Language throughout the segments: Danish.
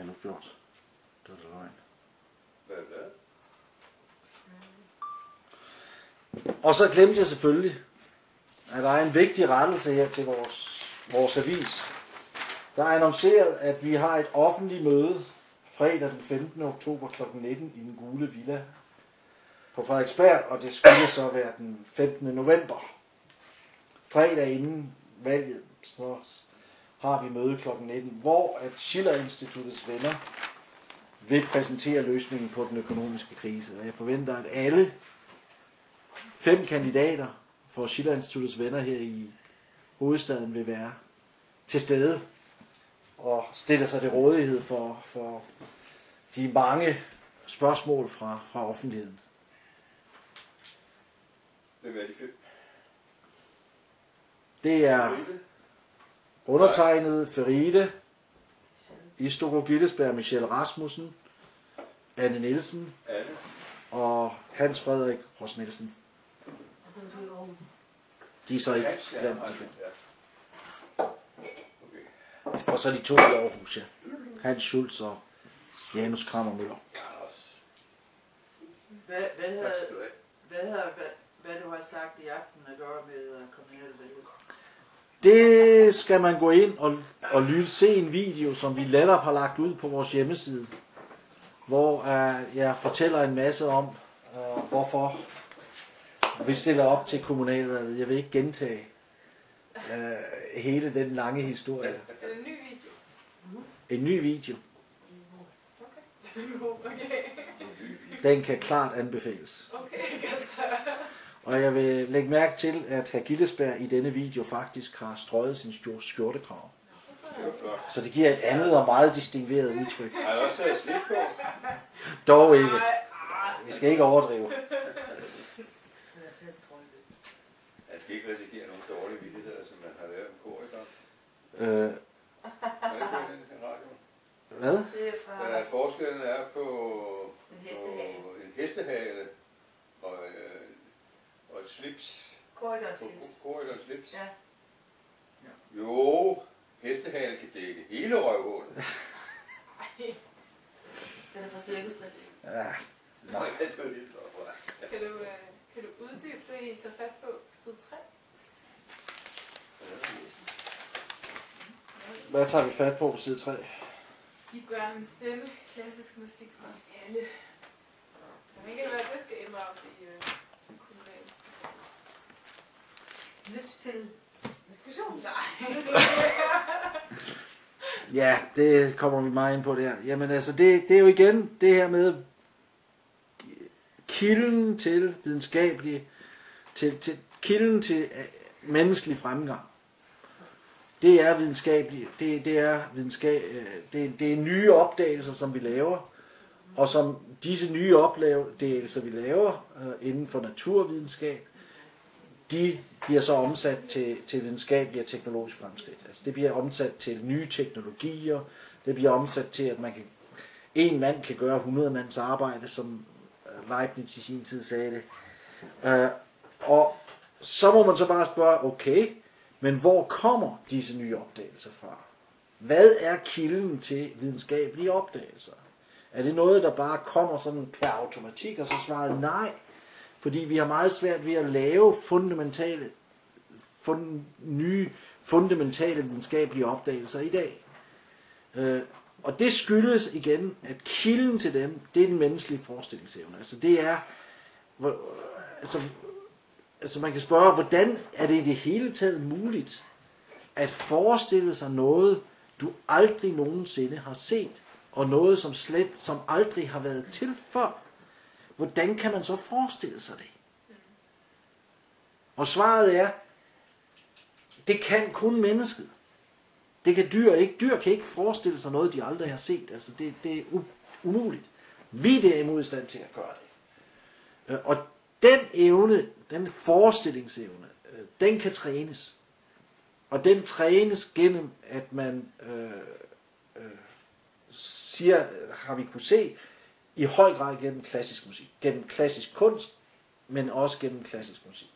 jeg nu gjort. Det var det løgn. Hvad er det? Og så glemte jeg selvfølgelig, at der er en vigtig rettelse her til vores avis. Der er annonceret, at vi har et offentligt møde fredag den 15. oktober kl. 19 i den gule villa på Frederiksberg, og det skulle så være den 15. november. Fredag inden valget, så har vi møde kl. 19, hvor at Schiller-instituttets venner vil præsentere løsningen på den økonomiske krise. Og jeg forventer, at alle 5 kandidater for Schiller-instituttets venner her i hovedstaden vil være til stede og stille sig til rådighed for de mange spørgsmål fra offentligheden. Hvem er de 5? Det er undertegnet Feride, Istoro Gillesberg, Michelle Rasmussen, Anne Nielsen og Hans Frederik Ross Nielsen. De er så ikke blandt de 5. Og så de 2 i Aarhus, ja. Hans Schultz og Janus Krammer Møller. Hvad du har sagt i aften at gøre med kommunalvalget? Det skal man gå ind og se en video, som vi netop har lagt ud på vores hjemmeside, hvor jeg fortæller en masse om, hvorfor vi stiller op til kommunalvalget. Jeg vil ikke gentage hele den lange historie. Er det en ny video? En ny video. Okay. Den kan klart anbefales. Okay. Og jeg vil lægge mærke til, at hr. Gillesberg i denne video faktisk har strøget sin skjortekrav. Så det giver et andet og meget distingueret udtryk. Har jeg også taget slip på? Dog ikke. Vi skal ikke overdrive. Jeg skal ikke risikere nogle dårlige vittigheder, som man har lavet om Korrigan. Hvad? Det er fra Forskellen er på en hestehale og et slips. Korridors slips. Ja. Jo, hestehale kan dække hele røvhullet. Den er fra cirkusstrik. Ja. Nej, det er lidt for. Kan du uddybe det, I tager fat på side 3? Hvad tager vi fat på side 3? De børn med stemme, klassisk musik for alle. Jeg ved ikke, hvad det skal inddrages i kommunal. Lyt til diskussion. Nej. Ja, det kommer vi meget ind på der. Jamen altså, det er jo igen det her med kilden til videnskabelig, kilden til menneskelig fremgang. Det er videnskabeligt, det er nye opdagelser, som vi laver, og som disse nye opdagelser, vi laver inden for naturvidenskab, de bliver så omsat til videnskabelige og teknologiske fremskridt. Altså det bliver omsat til nye teknologier, det bliver omsat til, at en mand kan gøre 100 mands arbejde, som Leibniz i sin tid sagde det. Og så må man så bare spørge, okay, men hvor kommer disse nye opdagelser fra? Hvad er kilden til videnskabelige opdagelser? Er det noget, der bare kommer sådan per automatik, og så svaret nej? Fordi vi har meget svært ved at lave nye fundamentale videnskabelige opdagelser i dag. Og det skyldes igen, at kilden til dem, det er den menneskelige forestillingsevne. Altså det er, altså man kan spørge, hvordan er det i det hele taget muligt at forestille sig noget, du aldrig nogensinde har set, og noget som aldrig har været til før? Hvordan kan man så forestille sig det? Og svaret er, det kan kun mennesket. Det kan dyr ikke. Dyr kan ikke forestille sig noget, de aldrig har set. Altså det er umuligt. Vi er derimod i stand til at gøre det. Og den evne, den forestillingsevne, den kan trænes. Og den trænes gennem, at man siger, har vi kunne se, i høj grad gennem klassisk musik. Gennem klassisk kunst, men også gennem klassisk musik.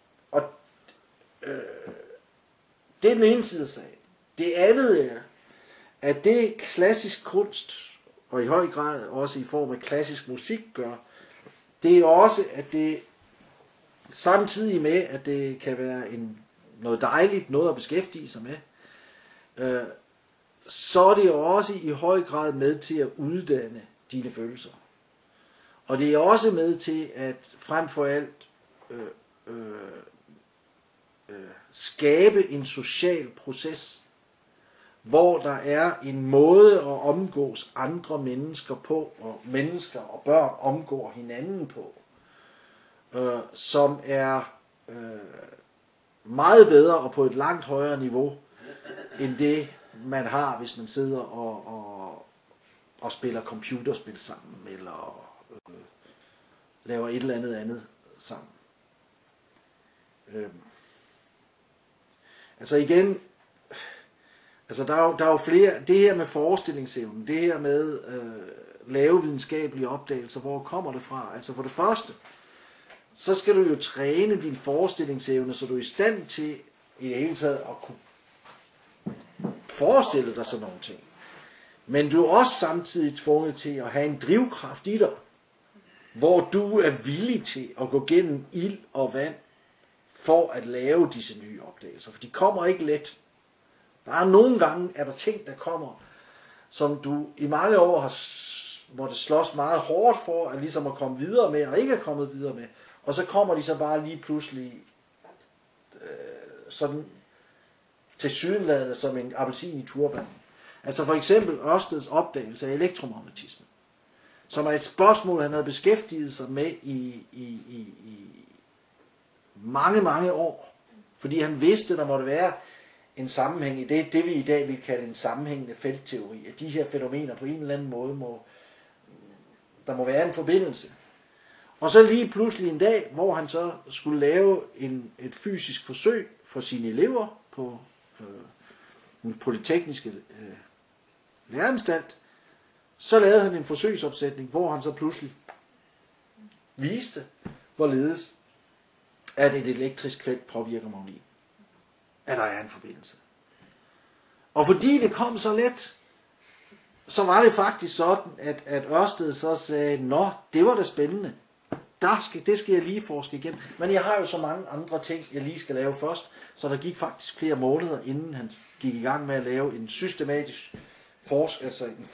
Det er den ene side af sagen. Det andet er, at det klassisk kunst, og i høj grad også i form af klassisk musik gør, det er også, at det samtidig med, at det kan være noget dejligt, noget at beskæftige sig med, så er det også i høj grad med til at uddanne dine følelser. Og det er også med til at frem for alt skabe en social proces, hvor der er en måde at omgås andre mennesker på, og mennesker og børn omgår hinanden på, som er meget bedre og på et langt højere niveau, end det man har, hvis man sidder og spiller computerspil sammen, eller laver et eller andet sammen. Altså igen, altså der er jo flere, det her med forestillingsevnen, det her med lave videnskabelige opdagelser, hvor kommer det fra? Altså for det første, så skal du jo træne din forestillingsevne, så du er i stand til i det hele taget at kunne forestille dig sådan nogle ting. Men du er også samtidig tvunget til at have en drivkraft i dig, hvor du er villig til at gå gennem ild og vand, for at lave disse nye opdagelser. For de kommer ikke let. Der er nogle gange, er der ting, der kommer, som du i mange år har måttet slås meget hårdt for, at ligesom at komme videre med, og ikke er kommet videre med. Og så kommer de så bare lige pludselig sådan tilsyneladende som en appelsin i turban. Altså for eksempel Ørsteds opdagelse af elektromagnetisme, som er et spørgsmål, han havde beskæftiget sig med i mange år, fordi han vidste, der måtte være en sammenhæng i det vi i dag vil kalde en sammenhængende feltteori, at de her fænomener på en eller anden måde der må være en forbindelse. Og så lige pludselig en dag, hvor han så skulle lave et fysisk forsøg for sine elever på den polytekniske læreanstalt, så lavede han en forsøgsopsætning, hvor han så pludselig viste, hvorledes at et elektrisk felt påvirker magnet. At der er en forbindelse. Og fordi det kom så let, så var det faktisk sådan, at Ørsted så sagde, nå, det var da spændende. Det skal jeg lige forske igennem. Men jeg har jo så mange andre ting, jeg lige skal lave først. Så der gik faktisk flere måneder, inden han gik i gang med at lave en systematisk en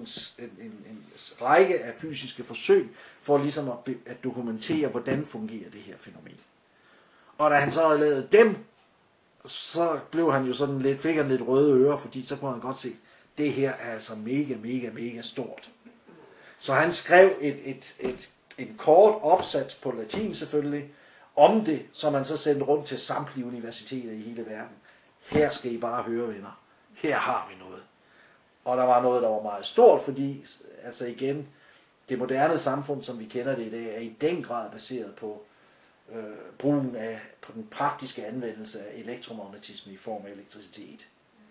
række af fysiske forsøg, for ligesom at dokumentere, hvordan fungerer det her fænomen. Og da han så havde lavet dem, så blev han jo sådan lidt, fik han lidt røde ører, fordi så kunne han godt se, det her er altså mega stort. Så han skrev en kort opsats på latin selvfølgelig, om det, som man så sendte rundt til samtlige universiteter i hele verden. Her skal I bare høre, venner. Her har vi noget. Og der var noget, der var meget stort, fordi altså igen, det moderne samfund, som vi kender det i dag, er i den grad baseret på brugen af på den praktiske anvendelse af elektromagnetisme i form af elektricitet.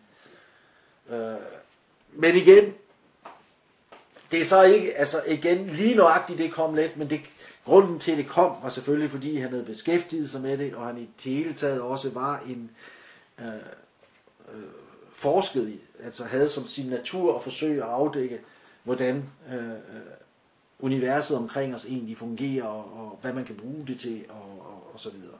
Men igen, det er så ikke, altså igen, lige nøjagtigt det kom let, men grunden til det kom, var selvfølgelig fordi han havde beskæftiget sig med det, og han i det hele taget også var en forsket i, altså havde som sin natur at forsøge at afdække, hvordan universet omkring os egentlig fungerer, og hvad man kan bruge det til, og så videre.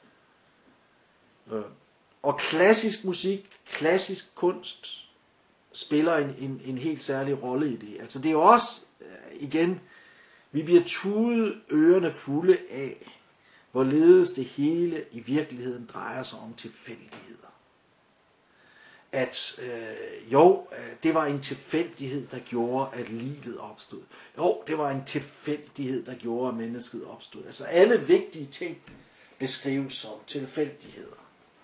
Og klassisk musik, klassisk kunst, spiller en helt særlig rolle i det. Altså det er jo også, igen, vi bliver tudet ørerne fulde af, hvorledes det hele i virkeligheden drejer sig om tilfældigheder. At det var en tilfældighed, der gjorde, at livet opstod. Jo, det var en tilfældighed, der gjorde, at mennesket opstod. Altså alle vigtige ting beskrives som tilfældigheder.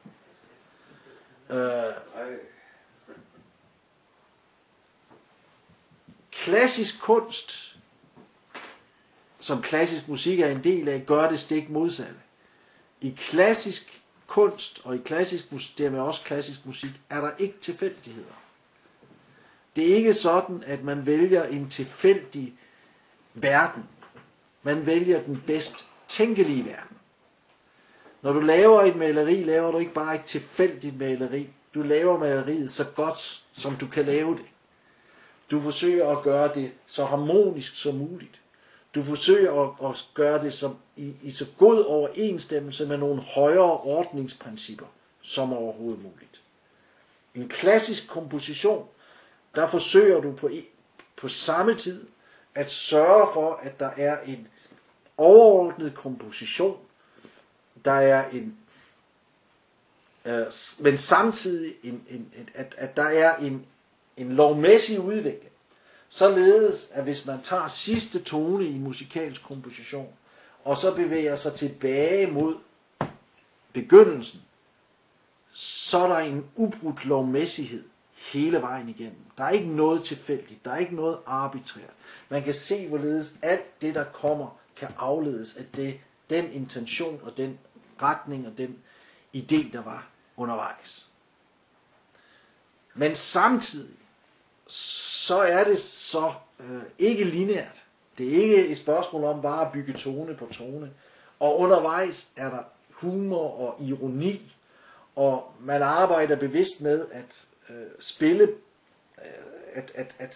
Klassisk kunst, som klassisk musik er en del af, gør det stik modsatte. I klassisk kunst og i klassisk musik, dermed også klassisk musik, er der ikke tilfældigheder. Det er ikke sådan, at man vælger en tilfældig verden. Man vælger den bedst tænkelige verden. Når du laver et maleri, laver du ikke bare et tilfældigt maleri. Du laver maleriet så godt, som du kan lave det. Du forsøger at gøre det så harmonisk som muligt. Du forsøger at gøre det som i så god overensstemmelse med nogle højere ordningsprincipper som overhovedet muligt. En klassisk komposition, der forsøger du på samme tid at sørge for, at der er en overordnet komposition, der er men samtidig at der er en lovmæssig udvikling, således at hvis man tager sidste tone i musikalsk komposition, og så bevæger sig tilbage mod begyndelsen, så er der en ubrudt lovmæssighed hele vejen igennem. Der er ikke noget tilfældigt, der er ikke noget arbitrært. Man kan se, hvorledes alt det, der kommer, kan afledes af den intention og den retning og den idé, der var undervejs. Men samtidig, så er det så ikke lineært. Det er ikke et spørgsmål om bare at bygge tone på tone. Og undervejs er der humor og ironi, og man arbejder bevidst med at spille, at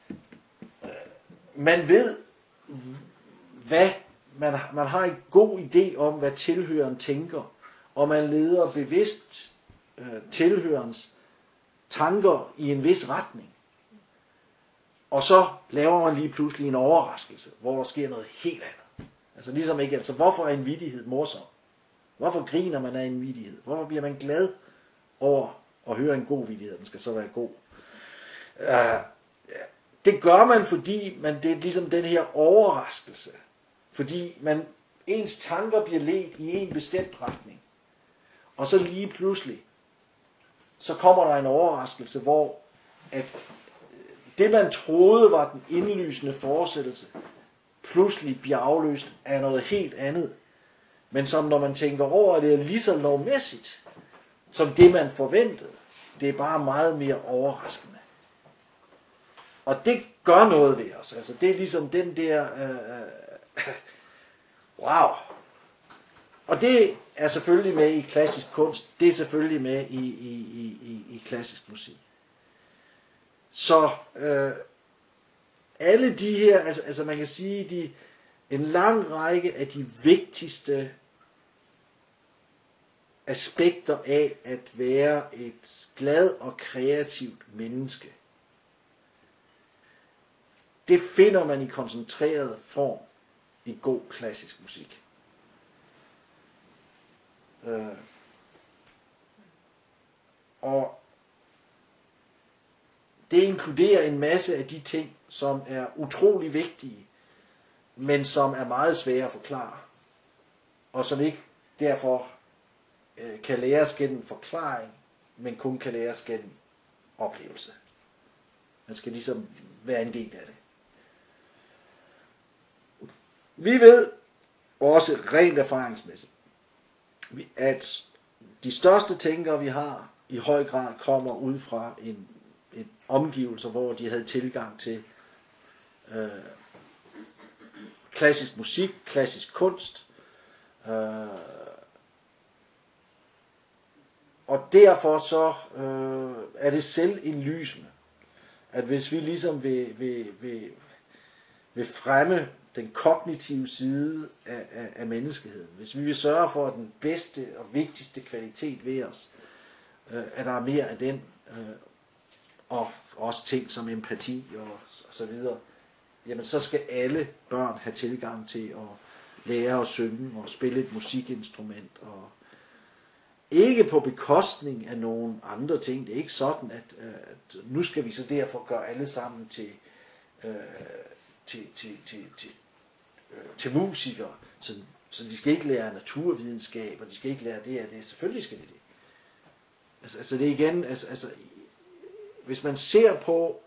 man ved, hvad man har en god idé om, hvad tilhøreren tænker, og man leder bevidst tilhørens tanker i en vis retning. Og så laver man lige pludselig en overraskelse, hvor der sker noget helt andet. Altså ligesom ikke, altså hvorfor er en vittighed morsom? Hvorfor griner man af en vittighed? Hvorfor bliver man glad over at høre en god vittighed? Den skal så være god. Det gør man, fordi det er ligesom den her overraskelse. Fordi ens tanker bliver ledt i en bestemt retning. Og så lige pludselig, så kommer der en overraskelse, hvor at det man troede var den indlysende fortsættelse, pludselig bliver afløst af noget helt andet. Men som når man tænker over, at det er lige så lovmæssigt, som det man forventede. Det er bare meget mere overraskende. Og det gør noget ved os. Altså det er ligesom den der, wow. Og det er selvfølgelig med i klassisk kunst. Det er selvfølgelig med i klassisk musik. Så alle de her, altså man kan sige, en lang række af de vigtigste aspekter af at være et glad og kreativt menneske, det finder man i koncentreret form i god klassisk musik. Og det inkluderer en masse af de ting, som er utrolig vigtige, men som er meget svære at forklare, og som ikke derfor kan læres gennem forklaring, men kun kan læres gennem oplevelse. Man skal ligesom være en del af det. Vi ved også rent erfaringsmæssigt, at de største tænkere vi har, i høj grad kommer ud fra en omgivelser, hvor de havde tilgang til klassisk musik, klassisk kunst, og derfor så er det selvindlysende, at hvis vi ligesom vil fremme den kognitive side af menneskeheden, hvis vi vil sørge for, at den bedste og vigtigste kvalitet ved os, at der er mere af den, og også ting som empati og så videre, jamen så skal alle børn have tilgang til at lære at synge og spille et musikinstrument, og ikke på bekostning af nogle andre ting. Det er ikke sådan, at nu skal vi så derfor gøre alle sammen til musikere, så de skal ikke lære naturvidenskab, og de skal ikke lære det og det. Selvfølgelig skal de det. Altså det er igen, altså hvis man ser på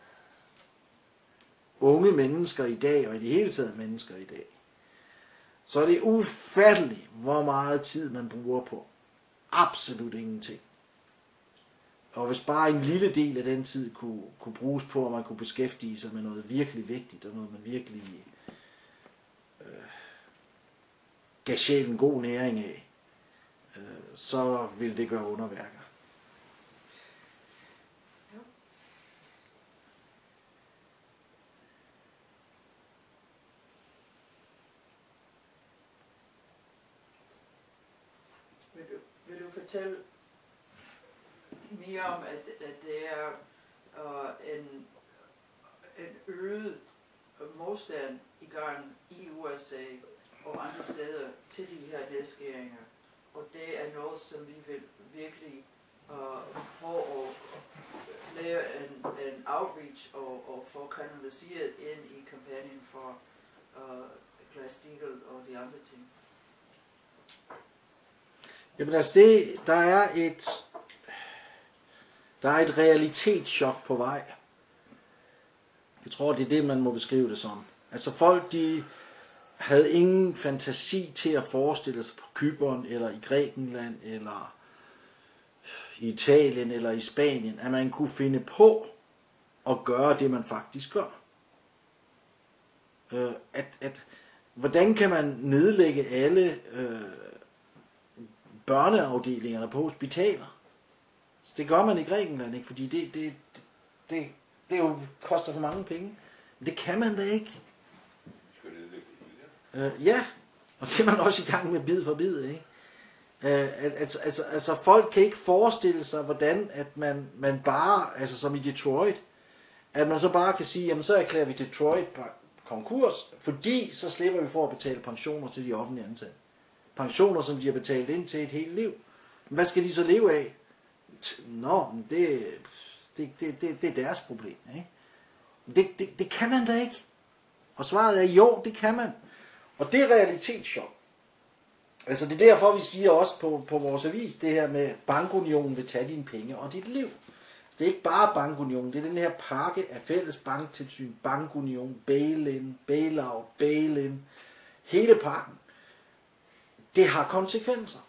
unge mennesker i dag, og i det hele taget mennesker i dag, så er det ufatteligt, hvor meget tid man bruger på absolut ingenting. Og hvis bare en lille del af den tid kunne bruges på, at man kunne beskæftige sig med noget virkelig vigtigt, og noget man virkelig gav sjælen god næring af, så vil det gøre underværker. Vil du fortælle mere om, at det er en øget modstand i gang i USA og andre steder til de her nedskæringer, og det er noget, som vi vil virkelig prøve at lave en outreach og få kanaliseret ind i kampagnen for Glass-Steagall og de andre ting. Jamen altså der er et realitetschok på vej. Jeg tror, det er det, man må beskrive det som. Altså folk, de havde ingen fantasi til at forestille sig på Cypern, eller i Grækenland, eller i Italien, eller i Spanien, at man kunne finde på at gøre det, man faktisk gør. Hvordan kan man nedlægge alle børneafdelingerne på hospitaler? Det gør man i Grækenland, ikke? Fordi det jo koster for mange penge. Det kan man da ikke. Ja, og det er man også i gang med bid for bid, ikke? Altså folk kan ikke forestille sig, hvordan at man bare, altså som i Detroit, at man så bare kan sige, jamen så erklærer vi Detroit konkurs, fordi så slipper vi for at betale pensioner til de offentlige ansatte. Pensioner, som de har betalt ind til et helt liv. Hvad skal de så leve af? Nå, det er deres problem, ikke? Det kan man da ikke. Og svaret er jo, det kan man. Og det er realitetschok. Altså det er derfor, vi siger også på vores avis, det her med bankunionen vil tage dine penge og dit liv. Det er ikke bare bankunionen, det er den her pakke af fælles banktilsyn, bankunion, bail-in, bail-out, bail-in, hele pakken. Det har konsekvenser.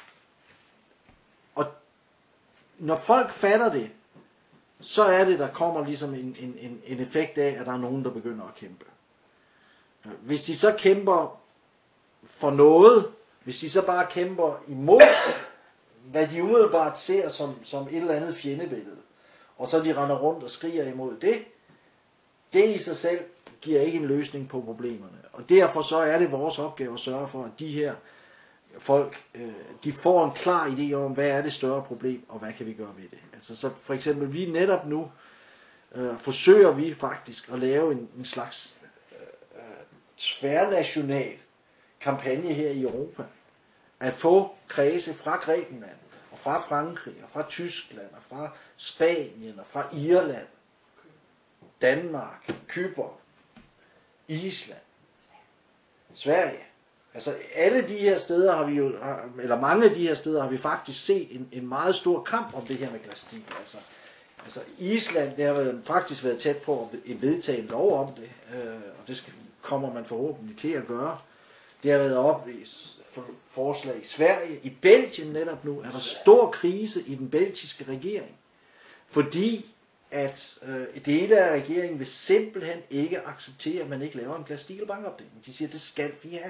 Og når folk fatter det, så er det, der kommer ligesom en effekt af, at der er nogen, der begynder at kæmpe. Hvis de så kæmper for noget, hvis de så bare kæmper imod, hvad de umiddelbart ser som et eller andet fjendebillede, og så de render rundt og skriger imod det i sig selv giver ikke en løsning på problemerne. Og derfor så er det vores opgave at sørge for, at de her folk, de får en klar idé om, hvad er det større problem, og hvad kan vi gøre ved det. Altså så for eksempel, vi netop nu forsøger vi faktisk at lave en slags tværnational kampagne her i Europa, at få kredse fra Grækenland, og fra Frankrig, og fra Tyskland, og fra Spanien, og fra Irland, Danmark, Cypern, Island, Sverige. Altså alle de her steder har vi jo, eller mange af de her steder har vi faktisk set en meget stor kamp om det her med Glass-Steagall. Altså Island, det har faktisk været tæt på at vedtage en lov om det, og det kommer man forhåbentlig til at gøre. Det har været op i forslag i Sverige. I Belgien netop nu er der stor krise i den belgiske regering, fordi at dele af regeringen vil simpelthen ikke acceptere, at man ikke laver en Glass-Steagall bankopdeling. De siger, det skal vi have.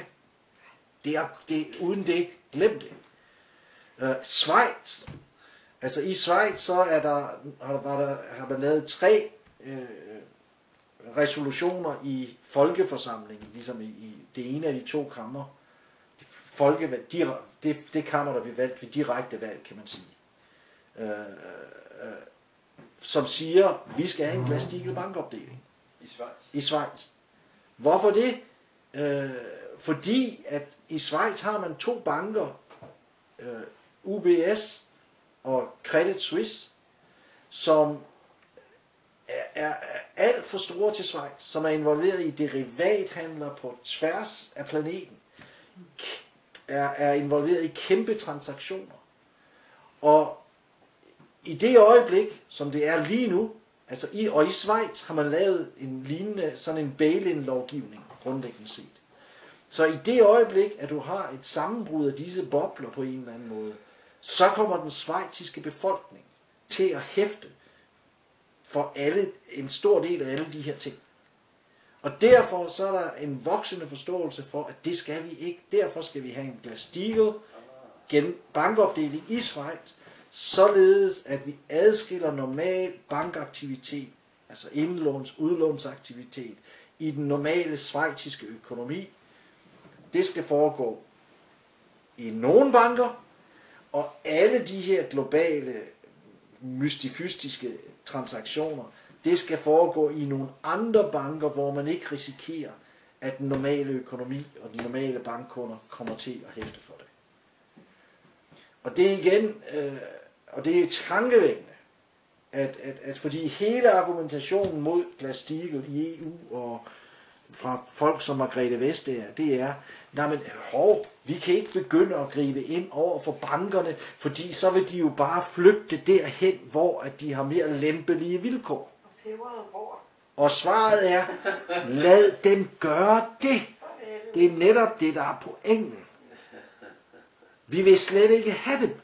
Uden det, glem det. Schweiz. Altså i Schweiz så har man lavet 3 resolutioner i folkeforsamlingen, ligesom i det ene af de 2 kammer. Det kammer, der bliver valgt ved direkte valg, kan man sige. Som siger, vi skal have en Glass-Steagall bankopdeling. I Schweiz. Hvorfor det? Fordi at i Schweiz har man 2 banker, UBS og Credit Suisse, som er alt for store til Schweiz, som er involveret i derivathandler på tværs af planeten, er involveret i kæmpe transaktioner. Og i det øjeblik, som det er lige nu, altså i Schweiz har man lavet en lignende, sådan en bail-in lovgivning, grundlæggende set. Så i det øjeblik, at du har et sammenbrud af disse bobler på en eller anden måde, så kommer den schweiziske befolkning til at hæfte for en stor del af alle de her ting. Og derfor så er der en voksende forståelse for, at det skal vi ikke. Derfor skal vi have en Glass-Steagall bankopdeling i Schweiz, således at vi adskiller normal bankaktivitet, altså indlåns, udlånsaktivitet, i den normale schweiziske økonomi. Det skal foregå i nogle banker, Og alle de her globale, mystifystiske transaktioner, det skal foregå i nogle andre banker, hvor man ikke risikerer, at den normale økonomi og de normale bankkunder kommer til at hæfte for det. Og det er igen, og det er tankevækkende, at fordi hele argumentationen mod Glass-Steagall i EU og fra folk som Margrethe Vestager, det er, vi kan ikke begynde at gribe ind over for bankerne, fordi så vil de jo bare flygte derhen, hvor at de har mere lempelige vilkår. Og svaret er, lad dem gøre det. Det er netop det, der er pointen. Vi vil slet ikke have dem.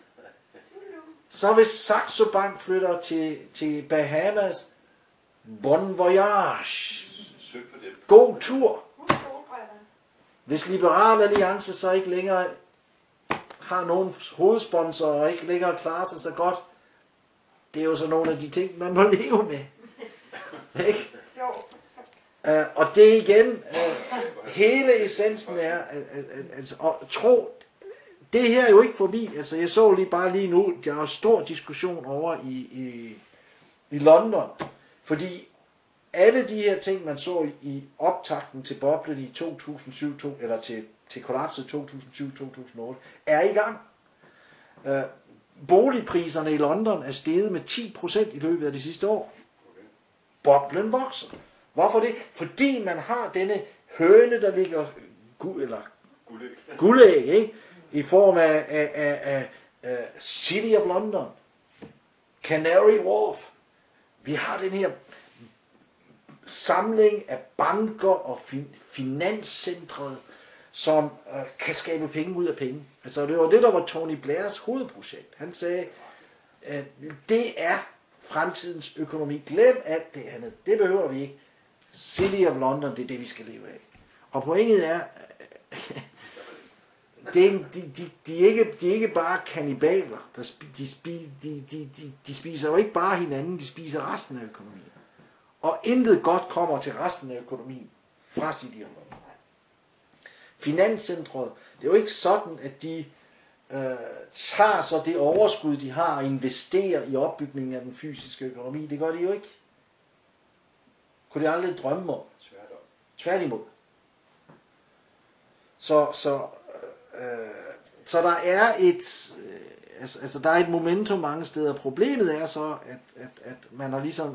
Så hvis Saxo Bank flytter til Bahamas, bon voyage. God tur. Hvis Liberal Alliance så ikke længere har nogen hovedsponsor og ikke længere klarer sig så godt, det er jo så nogle af de ting, man må leve med. Ikke? Og det igen, hele essensen er, at tro, det her er jo ikke forbi. Altså jeg så lige nu, der er en stor diskussion over i London, fordi alle de her ting, man så i optakten til boblen i 2007, eller til kollapset 2007-2008, er i gang. Boligpriserne i London er steget med 10% i løbet af de sidste år. Boblen vokser. Hvorfor det? Fordi man har denne høne, der ligger guldæg, ikke? I form af City of London, Canary Wharf. Vi har den her samling af banker og finanscentre, som kan skabe penge ud af penge. Altså det var det, der var Tony Blairs hovedprojekt. Han sagde, det er fremtidens økonomi. Glem alt det andet. Det behøver vi ikke. City of London, det er det, vi skal leve af. Og pointet er, de er ikke bare kannibaler. De spiser jo ikke bare hinanden, de spiser resten af økonomien. Og intet godt kommer til resten af økonomien fra City of London. Finanscentret, det er jo ikke sådan, at de tager så det overskud, de har, og investerer i opbygningen af den fysiske økonomi. Det gør de jo ikke. Kunne de aldrig drømme om. Tværtimod. Så der er der er et momentum mange steder. Problemet er så, at man har ligesom,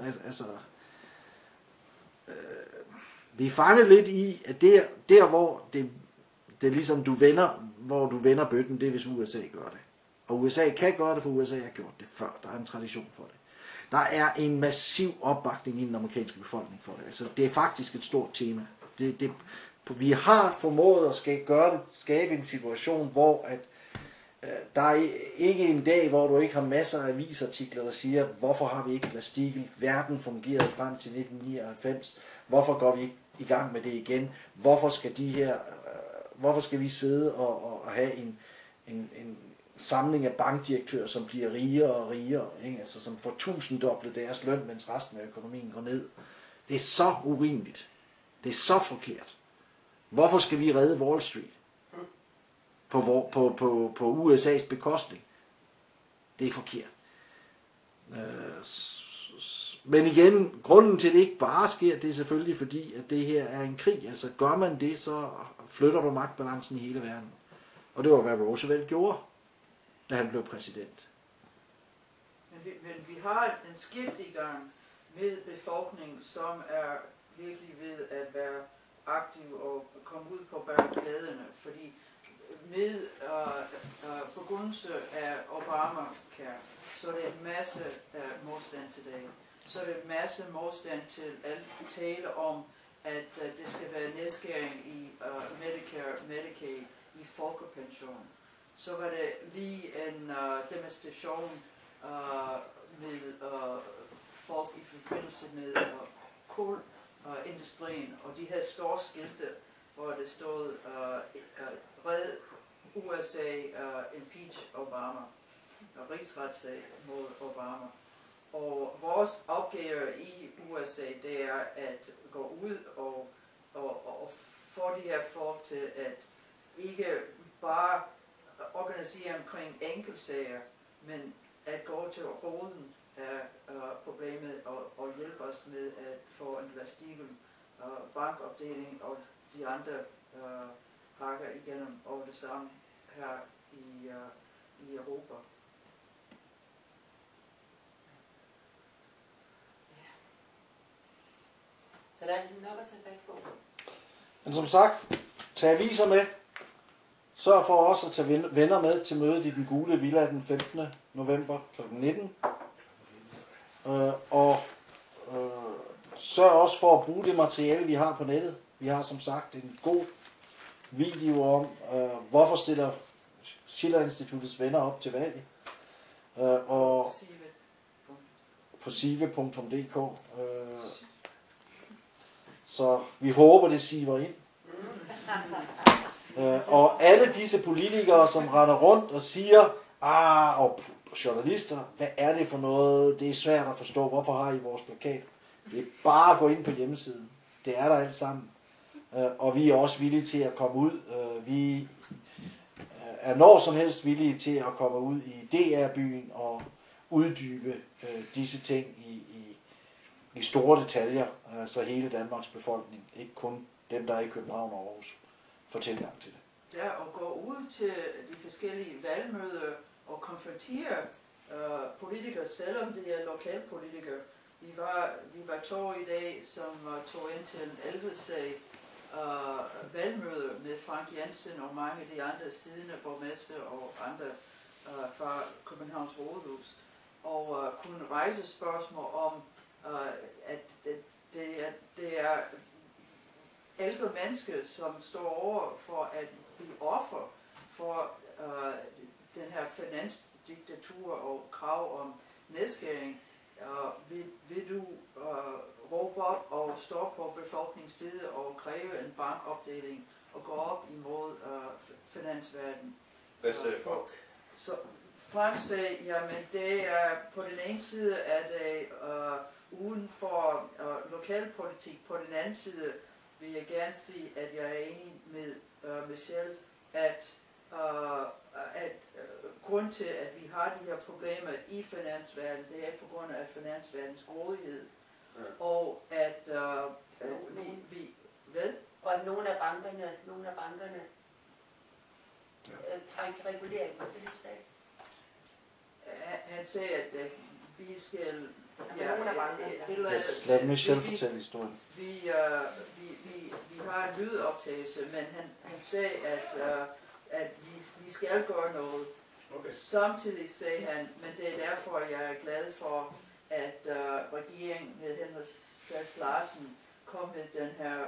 vi er fanget lidt i, at der hvor det er ligesom hvor du vender bøtten, det er hvis USA gør det. Og USA kan gøre det, for USA har gjort det før. Der er en tradition for det. Der er en massiv opbakning i den amerikanske befolkning for det. Altså, det er faktisk et stort tema. Vi har formået at skabe en situation, hvor at der er ikke en dag, hvor du ikke har masser af avisartikler, der siger, hvorfor har vi ikke Glass-Steagall? Verden fungerede frem til 1999. Hvorfor går vi ikke i gang med det igen? Hvorfor skal vi sidde og have en samling af bankdirektører, som bliver rigere og rigere, ikke? Altså, som får 1000-doblet deres løn, mens resten af økonomien går ned. Det er så urimeligt. Det er så forkert. Hvorfor skal vi redde Wall Street? På USA's bekostning. Det er forkert. Men igen, grunden til, at det ikke bare sker, det er selvfølgelig fordi, at det her er en krig. Altså gør man det, så flytter du magtbalancen i hele verden. Og det var, hvad Roosevelt gjorde, da han blev præsident. Men vi har en skift i gang med befolkningen, som er virkelig ved at være aktiv og komme ud på barrikaderne, fordi med begyndelse af Obamacare, så er det en masse modstand til det. Så er det en masse modstand til at tale om, at det skal være nedskæring i Medicare, Medicaid, i folkepension. Så var det lige en demonstration med folk i forbindelse med kulindustrien, og de havde store skilte, hvor det stod red USA, impeach Obama, og rigsretssag mod Obama. Og vores opgave i USA, det er at gå ud og få de her folk til at ikke bare organisere omkring enkeltsager, men at gå til roden af problemet og hjælpe os med at få en Glass-Steagall bankopdeling og de andre pakker igennem over det samme her i Europa. Så der er altid nok at tage fat på. Men som sagt, tag aviser med. Sørg for også at tage venner med til mødet i den gule villa den 15. november kl. 19. Sørg også for at bruge det materiale, vi har på nettet. Vi har som sagt en god video om, hvorfor stiller Schiller-instituttets venner op til valget. Og på sive.dk. Så vi håber, det siver ind. Og alle disse politikere, som render rundt og siger, og journalister, hvad er det for noget? Det er svært at forstå, hvorfor har I vores plakat? Det er bare at gå ind på hjemmesiden. Det er der alt sammen. Og vi er også villige til at komme ud. Vi er når som helst villige til at komme ud i DR-byen og uddybe disse ting i store detaljer, så hele Danmarks befolkning, ikke kun dem, der er i København og Aarhus, får tilgang til det. Ja, og gå ud til de forskellige valgmøder og konfrontere politikere, selvom det er lokalpolitikere. Vi var to i dag, som tog ind til en ældresag valgmøde med Frank Jensen og mange af de andre siddende borgmester og andre fra Københavns Rådhus, og kunne rejse spørgsmål om, at det er ældre mennesker, som står over for at blive offer for den her finansdiktatur og krav om nedskæring. Vil du råbe op og stå på befolkningens side og kræve en bankopdeling og gå op imod finansverdenen? Hvad sagde Frank? Så Frank sagde, jamen det er på den ene side, at det uden for lokalpolitik, på den anden side vil jeg gerne sige, at jeg er enig med Michelle, at grund til, at vi har de her problemer i finansverdenen, det er på grund af finansverdens grådighed. Ja. Og at vi ved? Og at nogle af bankerne trænger til regulering, hvad det sagde? Han sagde, at vi skal... Lad Michelle fortælle historien. Vi har en lydoptagelse, men han sagde, at vi skal gøre noget. Okay. Samtidig sagde han, men det er derfor, jeg er glad for, at regeringen med Henrik Sass Larsen kom med den her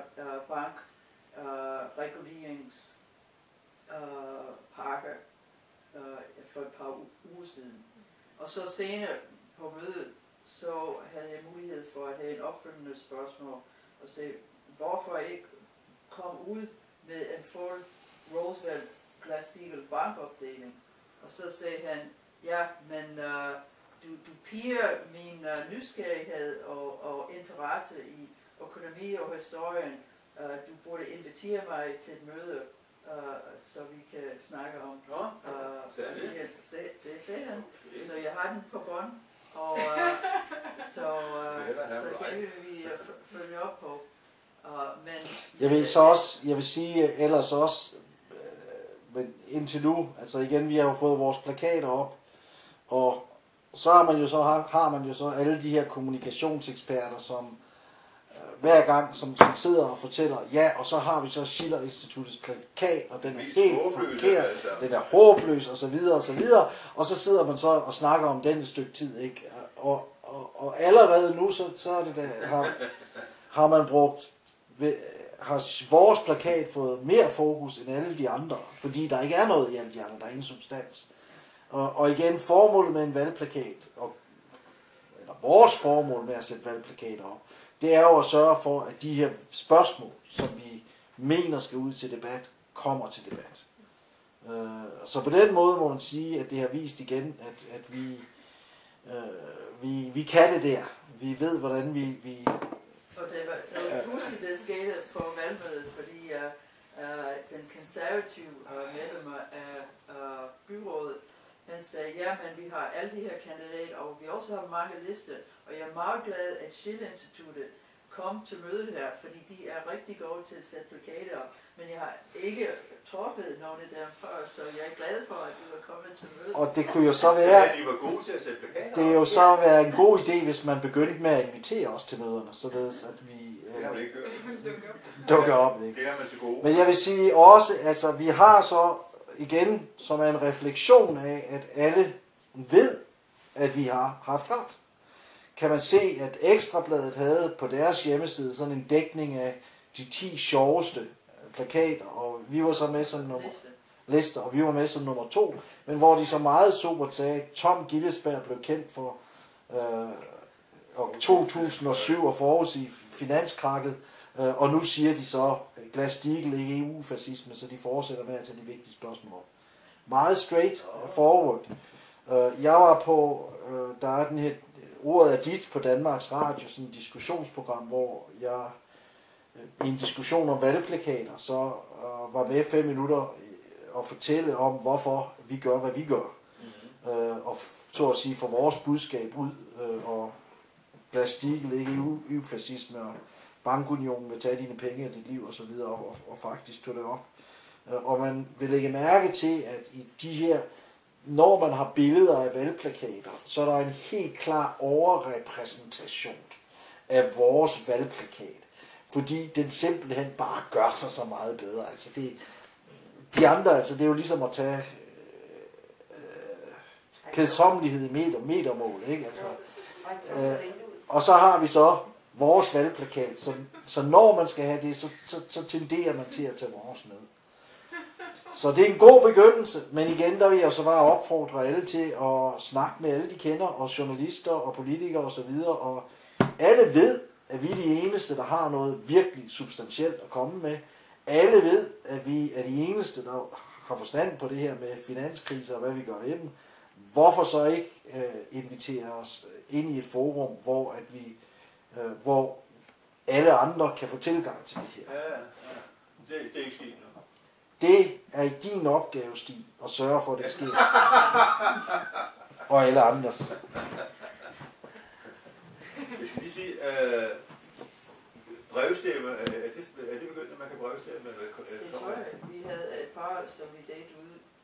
bankreguleringspakke for et par uger siden. Og så senere på mødet, så havde jeg mulighed for at have en opfølgende spørgsmål og se, hvorfor ikke komme ud med en fuld Roosevelt Glass-Steagall bankopdeling. Og så sagde han, ja, men du piger min nysgerrighed og interesse i økonomi og historien. Du burde invitere mig til et møde, så vi kan snakke om det sagde han. Så jeg har den på bånd, og så kan vi følge op på. Men jeg vil sige ellers også, men indtil nu, altså igen, vi har jo fået vores plakater op, og så har man jo så alle de her kommunikationseksperter, som hver gang som sidder og fortæller, ja, og så har vi så Schiller-instituttets plakat, og den er helt forkert, altså. Den er håbløs, og så videre, og så sidder man så og snakker om den et stykke tid, ikke? Og allerede nu, så er det der, har man brugt, har vores plakat fået mere fokus end alle de andre, fordi der ikke er noget i alle de andre, der er ingen substans. Og igen, formålet med en valgplakat, eller vores formål med at sætte valgplakater op, det er jo at sørge for, at de her spørgsmål, som vi mener skal ud til debat, kommer til debat. Så på den måde må man sige, at det har vist igen, at vi kan det der. Vi ved, hvordan vi Og det var pludselig, det skete på valgmødet, fordi den konservative medlem af byrådet, han sagde, ja, men vi har alle de her kandidater, og vi også har mange lister, og jeg er meget glad, at Schill-instituttet kom til mødet her, fordi de er rigtig gode til at sætte plakater op, men jeg har ikke truffet nogen af dem før, så jeg er glad for, at de var kommet til mødet. Og det kunne jo så være, Ja, de var gode til at sætte plakater. det er jo så være en god idé, hvis man begyndte med at invitere os til møderne, således at vi Det har vi ikke hørt. dukker op. Ikke? Det er man til gode. Men jeg vil sige også, altså vi har så igen, som er en refleksion af, at alle ved, at vi har haft ret. Kan man se, at Ekstrabladet havde på deres hjemmeside sådan en dækning af de 10 sjoveste plakater, og vi var så med som lister, og vi var med som nummer 2, men hvor de så meget sobert sagde, at Tom Gillesberg blev kendt for 2007 og forudsige finanskrakket, og nu siger de så, Glass-Steagall ikke EU-fascisme, så de fortsætter med at tage de vigtige spørgsmål op. Meget straight forward. Jeg var på, der er den her, ordet er dit på Danmarks Radio, sådan et diskussionsprogram, hvor jeg i en diskussion om valgplakater, så var med 5 minutter og fortælle om, hvorfor vi gør, hvad vi gør. Og så at sige, få vores budskab ud, og Glass-Steagall ikke EU-fascisme, og bankunionen vil tage dine penge af dit liv og så videre, og faktisk tog det op. Og man vil lægge mærke til, at i de her, når man har billeder af valgplakater, så er der en helt klar overrepræsentation af vores valgplakat. Fordi den simpelthen bare gør sig så meget bedre. Altså de andre, altså det er jo ligesom at tage kedsommelighed i metermål, ikke? Altså, og så har vi så vores valgplakat, så når man skal have det, så tenderer man til at tage vores med. Så det er en god begyndelse, men igen, der vil jeg så bare opfordre alle til at snakke med alle, de kender, og journalister og politikere osv., og alle ved, at vi er de eneste, der har noget virkelig substantielt at komme med. Alle ved, at vi er de eneste, der har forstand på det her med finanskriser og hvad vi gør ved dem. Hvorfor så ikke invitere os ind i et forum, hvor alle andre kan få tilgang til det her? Ja. Det er ikke sket nu. Det er i din opgave, Stig, at sørge for, at det sker. Og alle andres. Jeg skal lige sige, brevstemme, er det begyndt, at man kan brevstemme? Det tror jeg. Vi havde et par, som vi delte ud